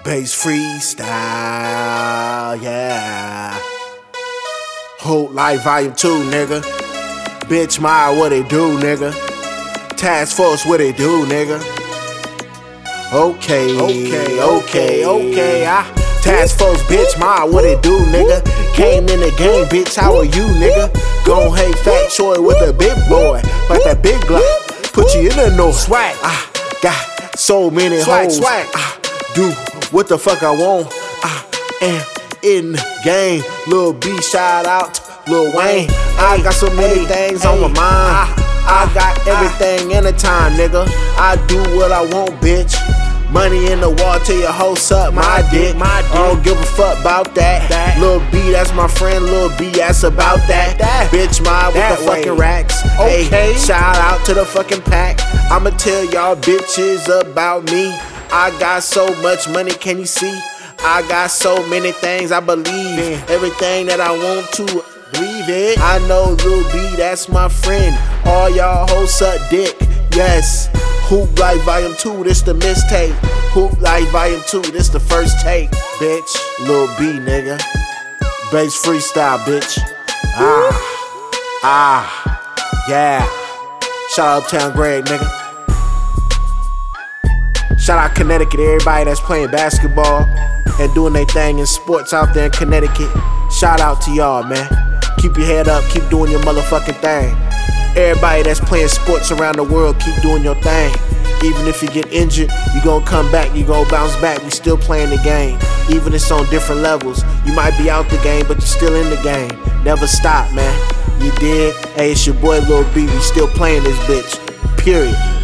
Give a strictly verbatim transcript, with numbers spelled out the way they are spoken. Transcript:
Bass freestyle, yeah. Whole Life Volume two, nigga. Bitch Mob, what they do, nigga? Task Force, what they do, nigga? Okay, okay, okay, okay. I Task Force, bitch Mob, what they do, nigga? Came in the game, bitch, how are you, nigga? Gon' hate Fat Troy with a big boy, like that big Glock. Put you in the north. Swag, I got so many Swag, hoes. swag. I do what the fuck I want. I am in the game. Lil B, shout out to Lil Wayne. I got so many things on my mind. I, I got everything in the time, nigga. I do what I want, bitch. Money in the wall till your hoe suck my dick. I don't give a fuck about that. that. Lil B, that's my friend. Lil B, that's about that. that. Bitch Mob with That the way. fucking racks. Okay. Hey, shout out to the fucking pack. I'ma tell y'all bitches about me. I got so much money, can you see? I got so many things I believe in. Everything that I want to believe in. I know Lil B, that's my friend. All y'all hoes suck dick, yes. Hoop Life Volume two, this the mistake. Hoop Life Volume two, this the first take, bitch. Lil B, nigga. Bass freestyle, bitch. Ah, ah, yeah. Shout out Town Greg, nigga. Shout out Connecticut, everybody that's playing basketball and doing their thing in sports out there in Connecticut. Shout out to y'all, man. Keep your head up, keep doing your motherfucking thing. Everybody that's playing sports around the world, keep doing your thing. Even if you get injured, you gon' come back, you gon' bounce back. We still playing the game, even if it's on different levels. You might be out the game, but you still in the game. Never stop, man. You did? Hey, it's your boy Lil B. We still playing this bitch. Period.